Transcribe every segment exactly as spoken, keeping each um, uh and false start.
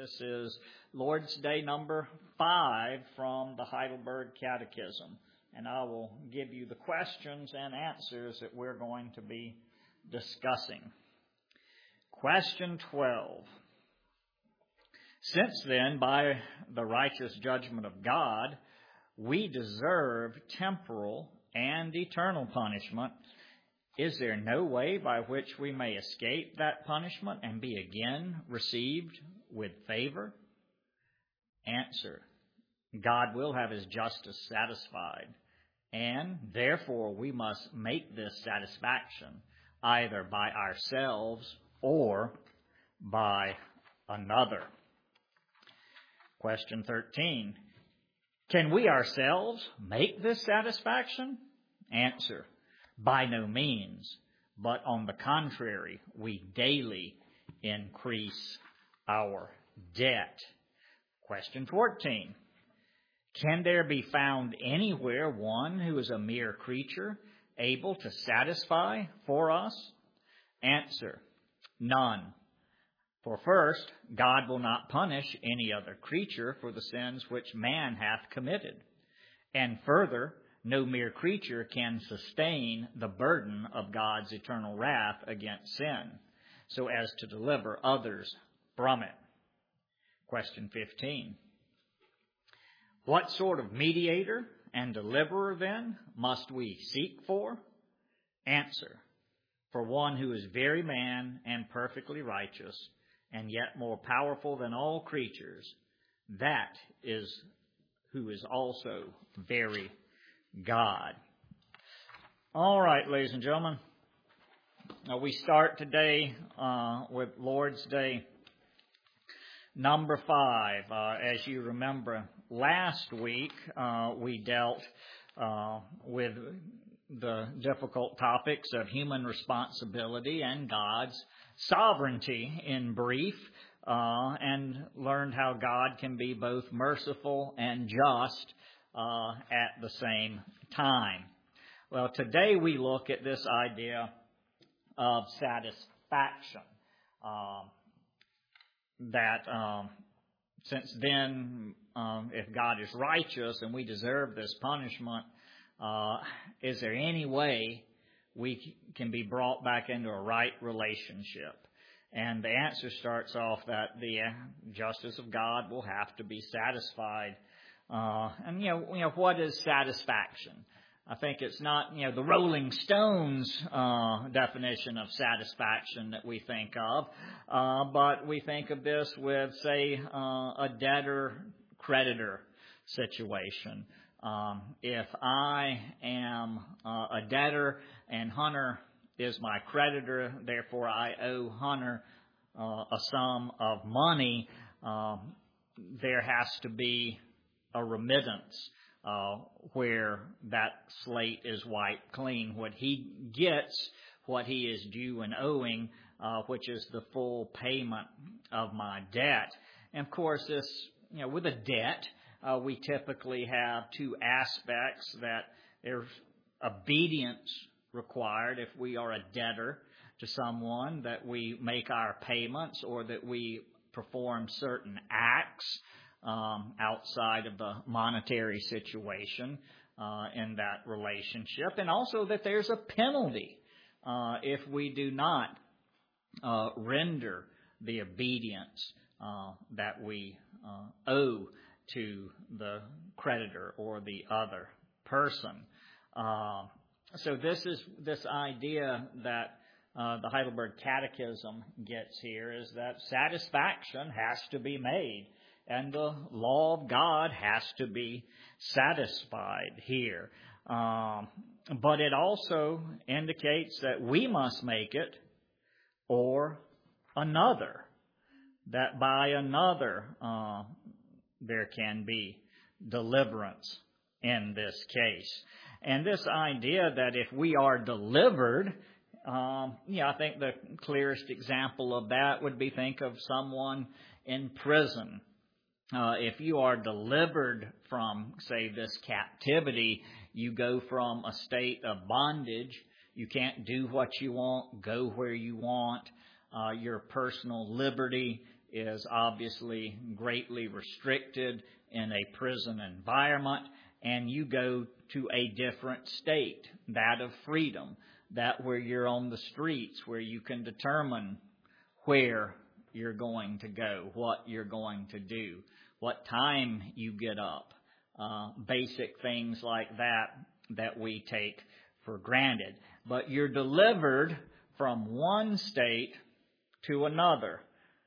This is Lord's Day number five from the Heidelberg Catechism. And I will give you the questions and answers that we're going to be discussing. Question twelve. Since then, by the righteous judgment of God, we deserve temporal and eternal punishment, is there no way by which we may escape that punishment and be again received with favor? Answer. God will have his justice satisfied, and therefore we must make this satisfaction either by ourselves or by another. Question thirteen. Can we ourselves make this satisfaction? Answer. By no means, but on the contrary, we daily increase our debt. Question fourteen. Can there be found anywhere one who is a mere creature able to satisfy for us? Answer. None. For first, God will not punish any other creature for the sins which man hath committed. And further, no mere creature can sustain the burden of God's eternal wrath against sin, so as to deliver others from it. Question fifteen. What sort of mediator and deliverer, then, must we seek for? Answer. For one who is very man and perfectly righteous, and yet more powerful than all creatures, that is who is also very God. All right, ladies and gentlemen. Now we start today uh, with Lord's Day number five. Uh, as you remember, last week uh, we dealt uh, with the difficult topics of human responsibility and God's sovereignty in brief, uh, and learned how God can be both merciful and just uh, at the same time. Well, today we look at this idea of satisfaction. Um, that um, since then, um, if God is righteous and we deserve this punishment, uh, is there any way we can be brought back into a right relationship? And the answer starts off that the justice of God will have to be satisfied. Uh, and, you know, you know, what is satisfaction? I think it's not, you know, the Rolling Stones uh, definition of satisfaction that we think of, uh, but we think of this with, say, uh, a debtor-creditor situation. Um, if I am uh, a debtor and Hunter is my creditor, therefore I owe Hunter uh, a sum of money, um, there has to be a remittance uh, where that slate is wiped clean. What he gets, what he is due and owing, uh, which is the full payment of my debt. And of course, this, you know, with a debt, uh, we typically have two aspects: that there's obedience required if we are a debtor to someone, that we make our payments or that we perform certain acts um, outside of the monetary situation uh, in that relationship, and also that there's a penalty uh, if we do not uh, render the obedience uh, that we uh, owe to the creditor or the other person. Uh, So this is this idea that uh, the Heidelberg Catechism gets here is that satisfaction has to be made, and the law of God has to be satisfied here. Um, but it also indicates that we must make it or another, that by another uh, there can be deliverance in this case. And this idea that if we are delivered, um, yeah, I think the clearest example of that would be think of someone in prison. Uh, if you are delivered from, say, this captivity, you go from a state of bondage. You can't do what you want, go where you want. Uh, your personal liberty is obviously greatly restricted in a prison environment, and you go to a different state, that of freedom, that where you're on the streets, where you can determine where you're going to go, what you're going to do, what time you get up, uh, basic things like that that we take for granted. But you're delivered from one state to another,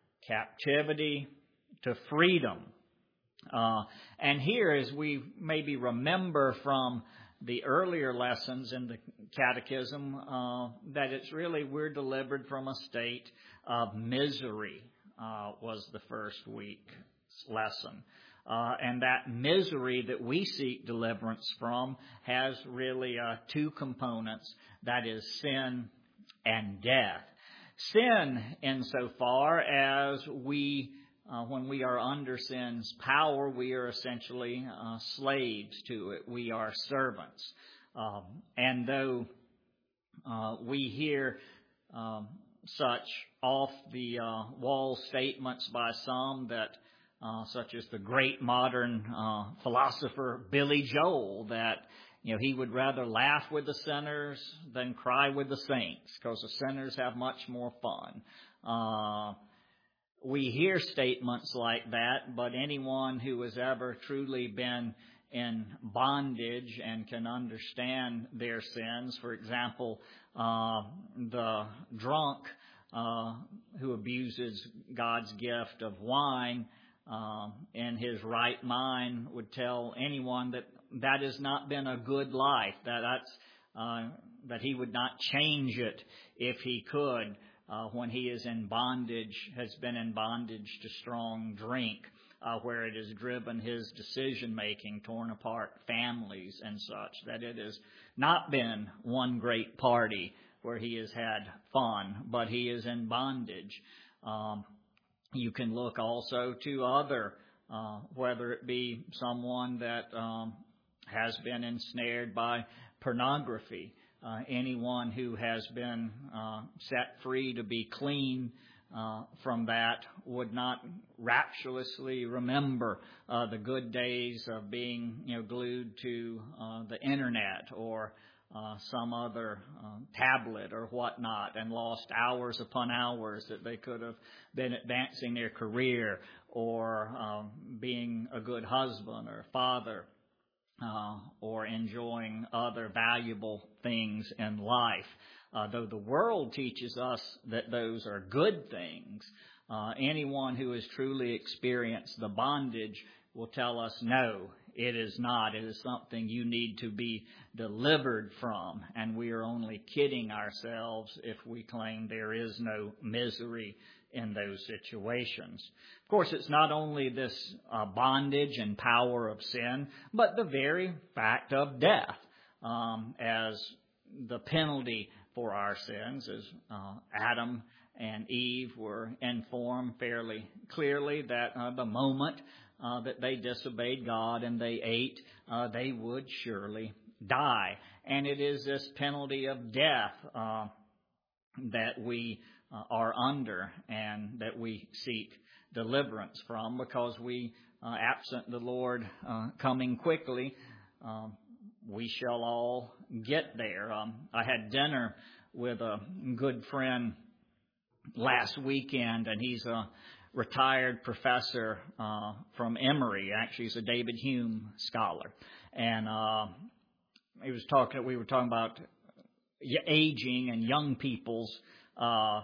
captivity to freedom. Uh, and here, as we maybe remember from the earlier lessons in the catechism, uh, that it's really we're delivered from a state of misery, uh, was the first week's lesson. Uh, and that misery that we seek deliverance from has really uh, two components, that is sin and death. Sin insofar as we, uh, when we are under sin's power, we are essentially uh, slaves to it. We are servants. Um, and though uh, we hear um, such off-the-wall statements by some that Uh, such as the great modern uh, philosopher Billy Joel, that you know he would rather laugh with the sinners than cry with the saints, because the sinners have much more fun. Uh, we hear statements like that, but anyone who has ever truly been in bondage and can understand their sins, for example, uh, the drunk uh, who abuses God's gift of wine, Um, in his right mind, would tell anyone that that has not been a good life, that that's, uh, that he would not change it if he could, uh, when he is in bondage, has been in bondage to strong drink, uh, where it has driven his decision-making, torn apart families and such, that it has not been one great party where he has had fun, but he is in bondage. Um, You can look also to other, uh, whether it be someone that um, has been ensnared by pornography, uh, anyone who has been uh, set free to be clean uh, from that would not rapturously remember uh, the good days of being, you know, glued to uh, the internet or Uh, some other uh, tablet or whatnot, and lost hours upon hours that they could have been advancing their career or um, being a good husband or father uh, or enjoying other valuable things in life. Uh, though the world teaches us that those are good things, uh, anyone who has truly experienced the bondage will tell us, no, it is not. It is something you need to be delivered from, and we are only kidding ourselves if we claim there is no misery in those situations. Of course, it's not only this uh, bondage and power of sin, but the very fact of death um, as the penalty for our sins, as uh, Adam and Eve were informed fairly clearly that uh, the moment Uh, that they disobeyed God and they ate, uh, they would surely die. And it is this penalty of death uh, that we uh, are under and that we seek deliverance from, because we, uh, absent the Lord uh, coming quickly, um, we shall all get there. Um, I had dinner with a good friend last weekend, and he's a retired professor uh, from Emory. Actually, he's a David Hume scholar, and uh, he was talking. We were talking about aging and young people's uh,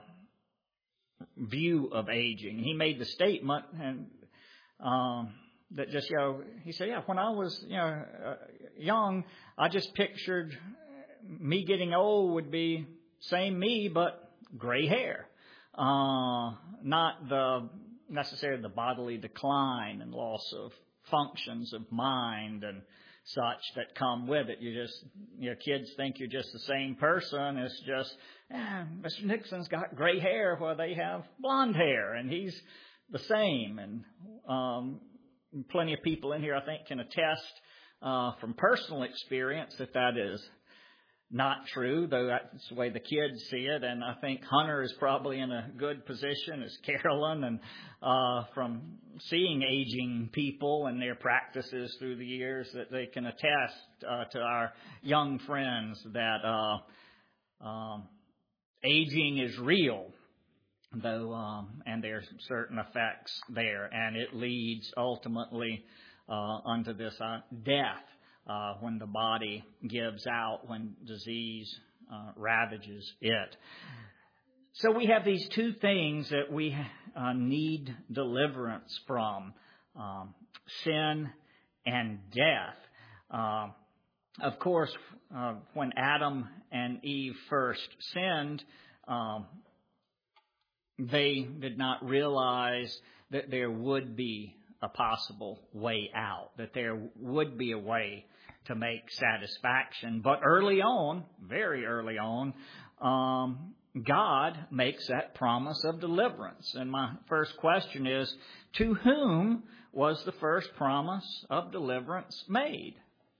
view of aging. He made the statement, and um, that just you know, he said, "Yeah, when I was you know uh, young, I just pictured me getting old would be same me, but gray hair." Uh, not the necessarily the bodily decline and loss of functions of mind and such that come with it. You just, you know, kids think you're just the same person. It's just, eh, Mister Nixon's got gray hair while they have blonde hair, and he's the same. And um, plenty of people in here, I think, can attest uh, from personal experience that that is not true, though that's the way the kids see it. And I think Hunter is probably in a good position as Carolyn, and uh, from seeing aging people and their practices through the years, that they can attest uh, to our young friends that uh, um, aging is real, though, um, and there's certain effects there, and it leads ultimately uh, unto this uh, death. Uh, when the body gives out, when disease uh, ravages it. So we have these two things that we uh, need deliverance from, um, sin and death. Uh, of course, uh, when Adam and Eve first sinned, um, they did not realize that there would be a possible way out, that there would be a way to make satisfaction. But early on, very early on, um, God makes that promise of deliverance. And my first question is, to whom was the first promise of deliverance made?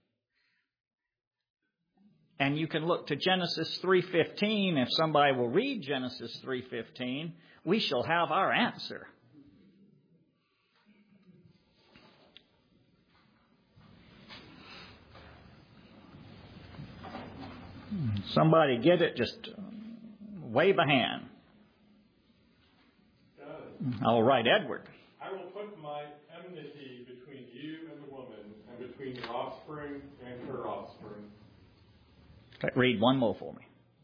And you can look to Genesis three fifteen. If somebody will read Genesis three fifteen, we shall have our answer. Somebody get it, just wave a hand. All right, Edward. I will put my enmity between you and the woman, and between your offspring and her offspring. Okay, read one more for me.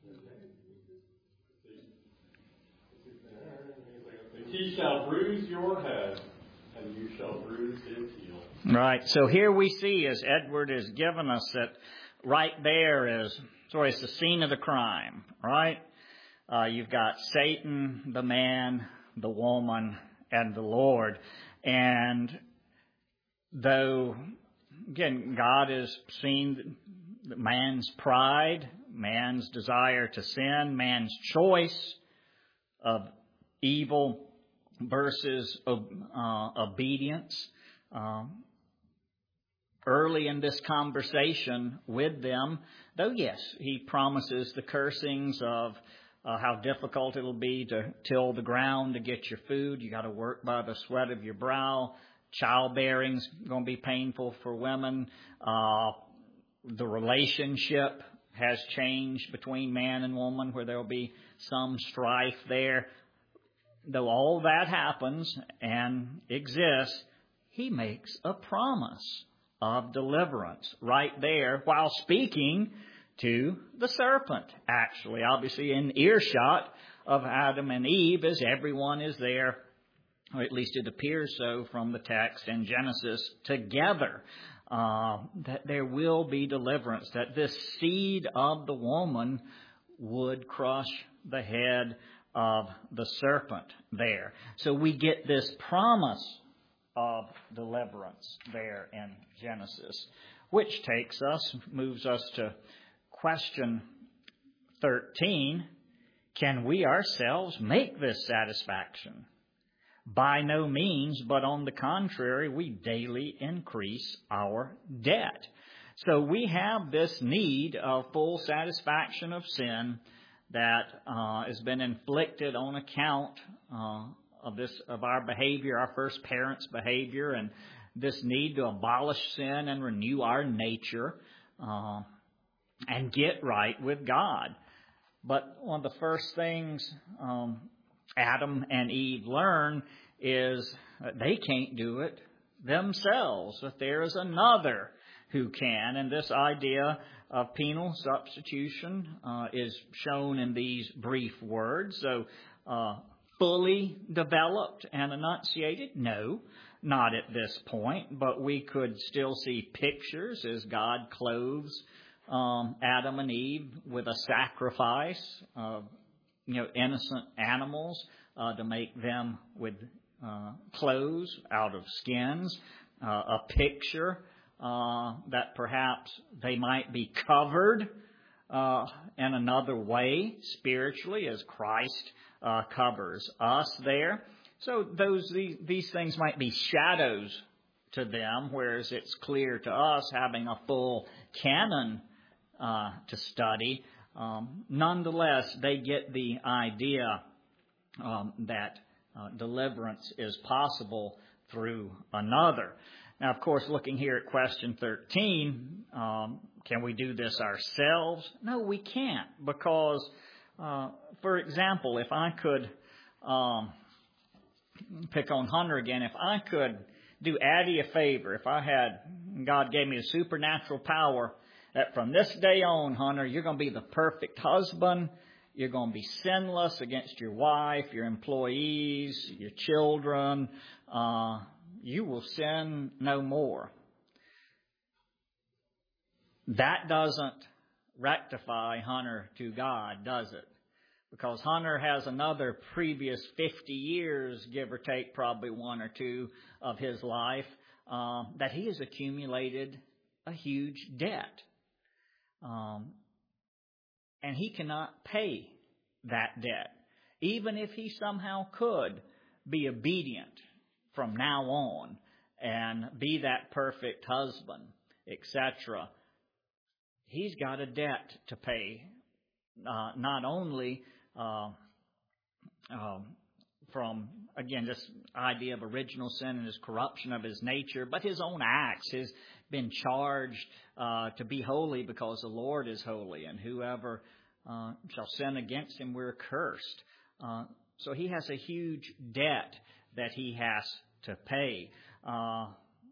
He shall bruise your head, and you shall bruise his heel. Right, so here we see, as Edward has given us, that right there is, so it's the scene of the crime, right? Uh, you've got Satan, the man, the woman, and the Lord. And though, again, God has seen man's pride, man's desire to sin, man's choice of evil versus uh, obedience. Um, early in this conversation with them, though, yes, he promises the cursings of uh, how difficult it'll be to till the ground to get your food. You got to work by the sweat of your brow. Childbearing's going to be painful for women. Uh, the relationship has changed between man and woman, where there'll be some strife there. Though all that happens and exists, he makes a promise of deliverance right there while speaking to the serpent, actually, obviously in earshot of Adam and Eve, as everyone is there, or at least it appears so from the text in Genesis, together, uh, that there will be deliverance, that this seed of the woman would crush the head of the serpent there. So we get this promise of deliverance there in Genesis, which takes us, moves us to question thirteen. Can we ourselves make this satisfaction? By no means, but on the contrary, we daily increase our debt. So we have this need of full satisfaction of sin that uh, has been inflicted on account uh, of this, of our behavior, our first parents' behavior, and this need to abolish sin and renew our nature uh, and get right with God. But one of the first things um, Adam and Eve learn is that they can't do it themselves, that there is another who can. And this idea of penal substitution uh, is shown in these brief words. So uh, fully developed and enunciated? No, not at this point. But we could still see pictures as God clothes um, Adam and Eve with a sacrifice of, you know, innocent animals uh, to make them with uh, clothes out of skins. Uh, a picture uh, that perhaps they might be covered uh, in another way spiritually, as Christ uh, covers us there. So those these, these things might be shadows to them, whereas it's clear to us, having a full canon uh, to study. Um, nonetheless, they get the idea um, that uh, deliverance is possible through another. Now, of course, looking here at question thirteen, um, can we do this ourselves? No, we can't, because, uh, for example, if I could um, pick on Hunter again, if I could do Addie a favor, if I had, God gave me a supernatural power that from this day on, Hunter, you're going to be the perfect husband. You're going to be sinless against your wife, your employees, your children. Uh, you will sin no more. That doesn't rectify Hunter to God, does it? Because Hunter has another previous fifty years, give or take probably one or two of his life, uh, that he has accumulated a huge debt. Um, and he cannot pay that debt. Even if he somehow could be obedient from now on and be that perfect husband, et cetera, he's got a debt to pay, uh, not only uh, um, from, again, this idea of original sin and his corruption of his nature, but his own acts, his been charged uh, to be holy because the Lord is holy, and whoever uh, shall sin against him, we're cursed. Uh, so he has a huge debt that he has to pay. Uh,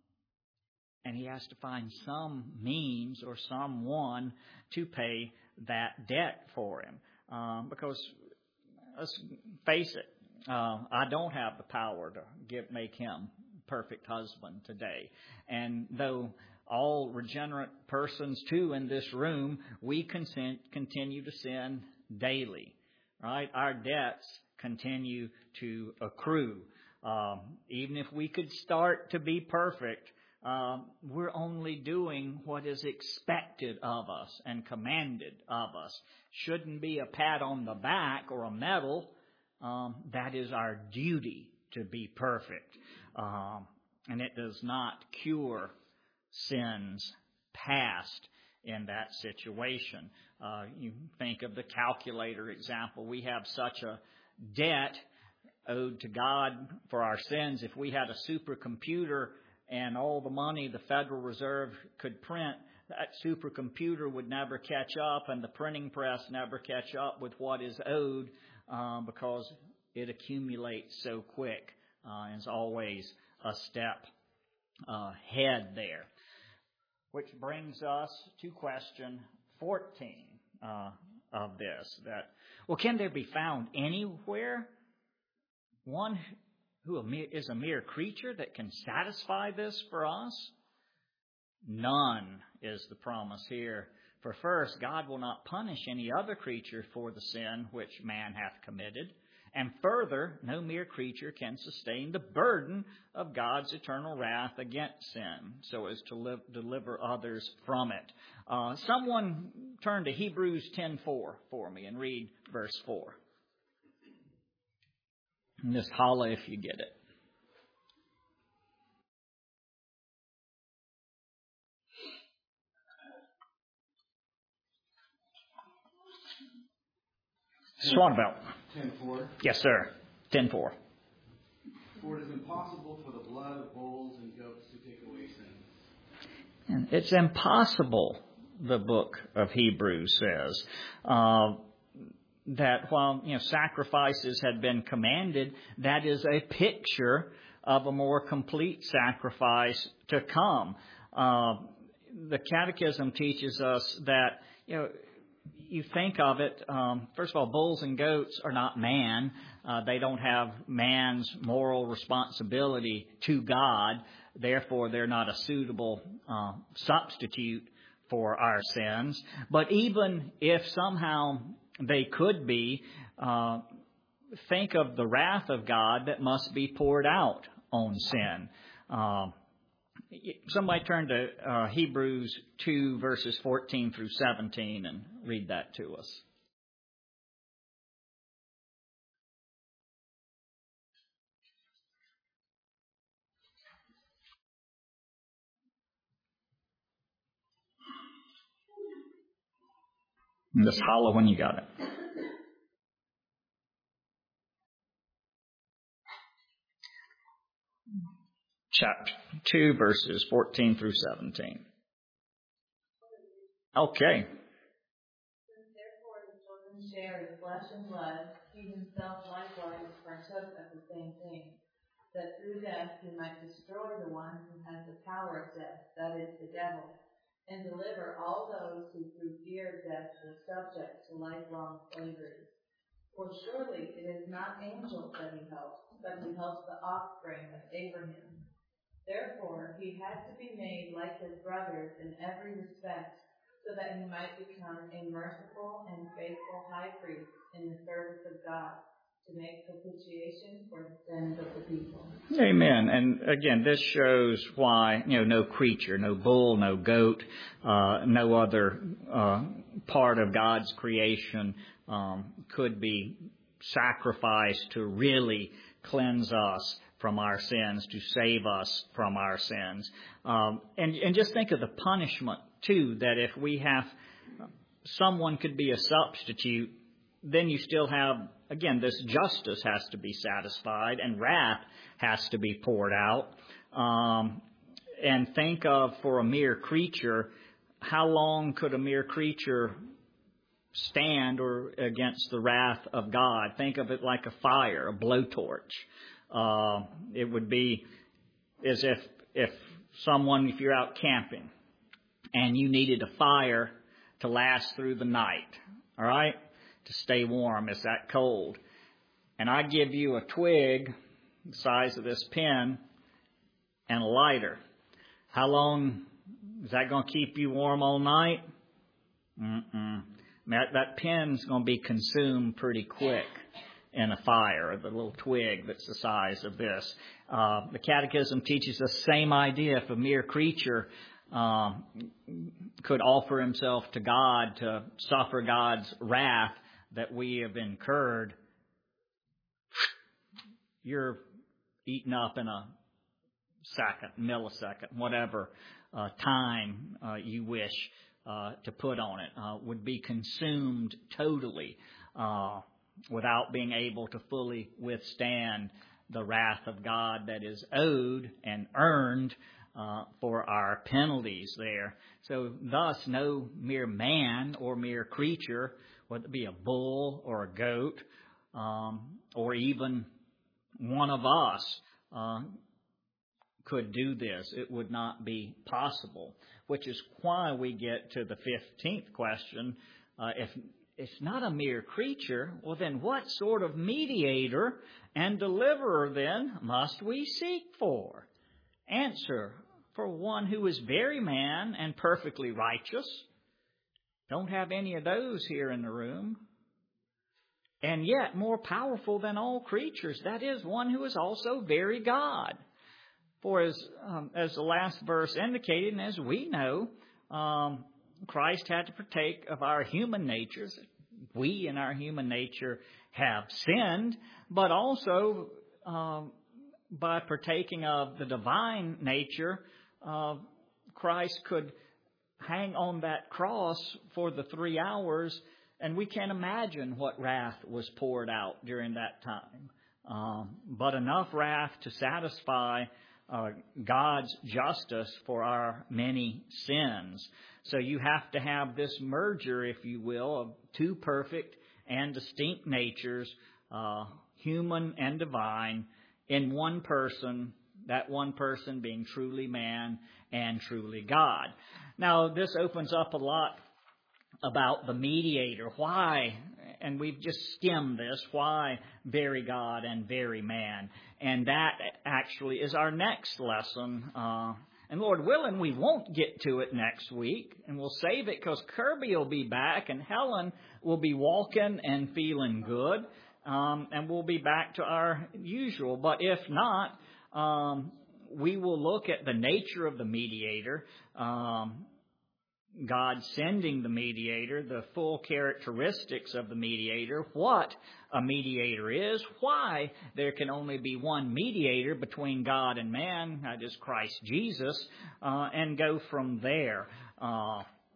and he has to find some means or someone to pay that debt for him. Um, because, let's face it, uh, I don't have the power to give, make him perfect husband today. And though all regenerate persons too in this room, we consent, continue to sin daily, right? Our debts continue to accrue. Um, even if we could start to be perfect, um, we're only doing what is expected of us and commanded of us. Shouldn't be a pat on the back or a medal. Um, that is our duty to be perfect. Um, and it does not cure sins past in that situation. Uh, you think of the calculator example. We have such a debt owed to God for our sins. If we had a supercomputer and all the money the Federal Reserve could print, that supercomputer would never catch up, and the printing press never catch up with what is owed uh, because it accumulates so quick. Uh, and it's always a step uh, ahead there. Which brings us to question fourteen uh, of this. That, well, can there be found anywhere one who is a mere creature that can satisfy this for us? None is the promise here. For first, God will not punish any other creature for the sin which man hath committed. And further, no mere creature can sustain the burden of God's eternal wrath against sin so as to live, deliver others from it. Uh, someone turn to Hebrews ten four for me and read verse four. And just holla if you get it. Swanbelt. ten four. Yes, sir. ten four. For it is impossible for the blood of bulls and goats to take away sins. And it's impossible, the book of Hebrews says, uh, that while, you know, sacrifices had been commanded, that is a picture of a more complete sacrifice to come. Uh, the Catechism teaches us that, you know, you think of it, um, first of all, bulls and goats are not man. Uh, they don't have man's moral responsibility to God. Therefore, they're not a suitable uh, substitute for our sins. But even if somehow they could be, uh, think of the wrath of God that must be poured out on sin. Uh, Somebody turn to uh, Hebrews two, verses fourteen through seventeen, and read that to us. Just holler when you got it. Chapter two, verses fourteen through seventeen. Okay. Since therefore the children shared in flesh and blood, he himself likewise partook of the same thing, that through death he might destroy the one who has the power of death, that is, the devil, and deliver all those who through fear of death were subject to lifelong slavery. For surely it is not angels that he helps, but he helps the offspring of Abraham. Therefore he had to be made like his brothers in every respect, so that he might become a merciful and faithful high priest in the service of God, to make propitiation for the sins of the people. Amen. And again, this shows why, you know, no creature, no bull, no goat, uh, no other uh, part of God's creation um, could be sacrificed to really cleanse us from our sins, to save us from our sins. Um, and, and just think of the punishment, too, that if we have, someone could be a substitute, then you still have, again, this justice has to be satisfied and wrath has to be poured out. Um, and think of, for a mere creature, how long could a mere creature stand or against the wrath of God? Think of it like a fire, a blowtorch. Uh, it would be as if if someone, if you're out camping and you needed a fire to last through the night, all right, to stay warm, it's that cold. And I give you a twig the size of this pin and a lighter. How long is that going to keep you warm all night? Mm-mm. That, that pin's going to be consumed pretty quick in a fire, the little twig that's the size of this. Uh, the Catechism teaches the same idea. If a mere creature um, could offer himself to God to suffer God's wrath that we have incurred, you're eaten up in a second, millisecond, whatever uh, time uh, you wish uh, to put on it, uh, would be consumed totally uh, without being able to fully withstand the wrath of God that is owed and earned uh, for our penalties there. So thus, no mere man or mere creature, whether it be a bull or a goat, um, or even one of us, uh, could do this. It would not be possible, which is why we get to the fifteenth question. Uh, if it's not a mere creature, well then what sort of mediator and deliverer then must we seek for? Answer, for one who is very man and perfectly righteous. Don't have any of those here in the room. And yet more powerful than all creatures. That is, one who is also very God. For as um, as the last verse indicated, and as we know, um, Christ had to partake of our human natures. We in our human nature have sinned, but also um, by partaking of the divine nature, uh, Christ could hang on that cross for the three hours, and we can't imagine what wrath was poured out during that time. Um, but enough wrath to satisfy Uh, God's justice for our many sins. So you have to have this merger, if you will, of two perfect and distinct natures, uh, human and divine, in one person, that one person being truly man and truly God. Now, this opens up a lot about the mediator. Why, and we've just skimmed this, why very God and very man? And that actually is our next lesson. Uh, and Lord willing, we won't get to it next week. And we'll save it because Kirby will be back and Helen will be walking and feeling good. Um, and we'll be back to our usual. But if not, um, we will look at the nature of the mediator, um, God sending the mediator, the full characteristics of the mediator, what a mediator is, why there can only be one mediator between God and man, that is Christ Jesus, uh, and go from there. Uh,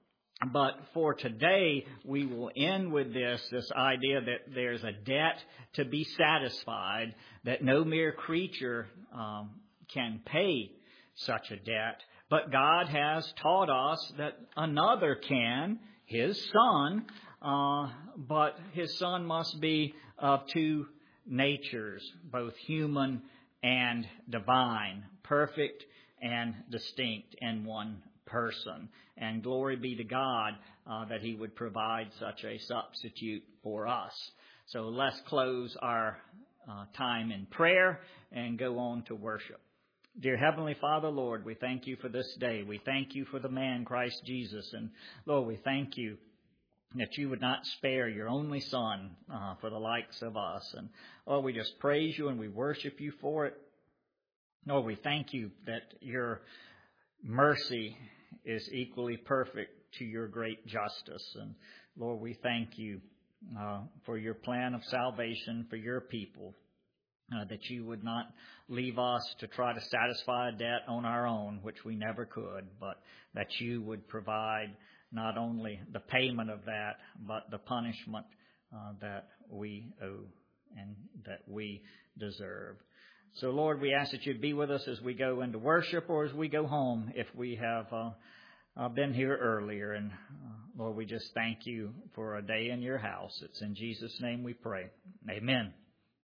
But for today, we will end with this, this idea that there's a debt to be satisfied, that no mere creature um, can pay such a debt. But God has taught us that another can, His Son, uh, but His Son must be of two natures, both human and divine, perfect and distinct in one person. And glory be to God uh, that He would provide such a substitute for us. So let's close our uh, time in prayer and go on to worship. Dear Heavenly Father, Lord, we thank You for this day. We thank You for the man, Christ Jesus. And Lord, we thank You that You would not spare Your only Son uh, for the likes of us. And Lord, we just praise You and we worship You for it. Lord, we thank You that Your mercy is equally perfect to Your great justice. And Lord, we thank You uh, for Your plan of salvation for Your people, uh, that You would not leave us to try to satisfy a debt on our own, which we never could, but that You would provide not only the payment of that, but the punishment uh, that we owe and that we deserve. So, Lord, we ask that You'd be with us as we go into worship or as we go home if we have uh, uh, been here earlier. And, uh, Lord, we just thank You for a day in Your house. It's in Jesus' name we pray. Amen.